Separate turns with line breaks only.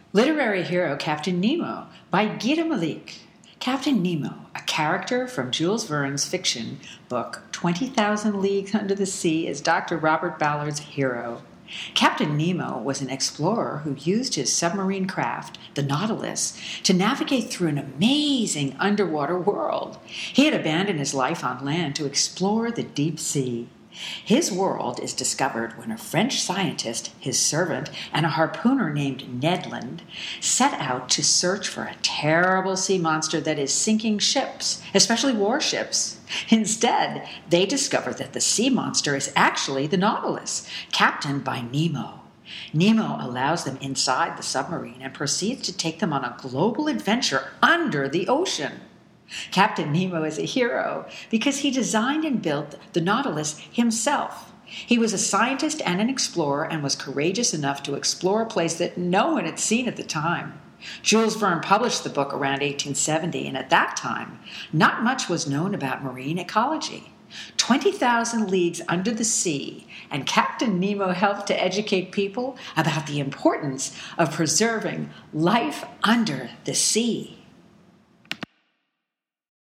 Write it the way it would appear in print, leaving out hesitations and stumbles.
Literary hero Captain Nemo by Gita Malik. Captain Nemo, a character from Jules Verne's fiction book 20,000 Leagues Under the Sea, is Dr. Robert Ballard's hero. Captain Nemo was an explorer who used his submarine craft, the Nautilus, to navigate through an amazing underwater world. He had abandoned his life on land to explore the deep sea. His world is discovered when a French scientist, his servant, and a harpooner named Ned Land set out to search for a terrible sea monster that is sinking ships, especially warships. Instead, they discover that the sea monster is actually the Nautilus, captained by Nemo. Nemo allows them inside the submarine and proceeds to take them on a global adventure under the ocean. Captain Nemo is a hero because he designed and built the Nautilus himself. He was a scientist and an explorer and was courageous enough to explore a place that no one had seen at the time. Jules Verne published the book around 1870, and at that time, not much was known about marine ecology. 20,000 Leagues Under the Sea, and Captain Nemo helped to educate people about the importance of preserving life under the sea.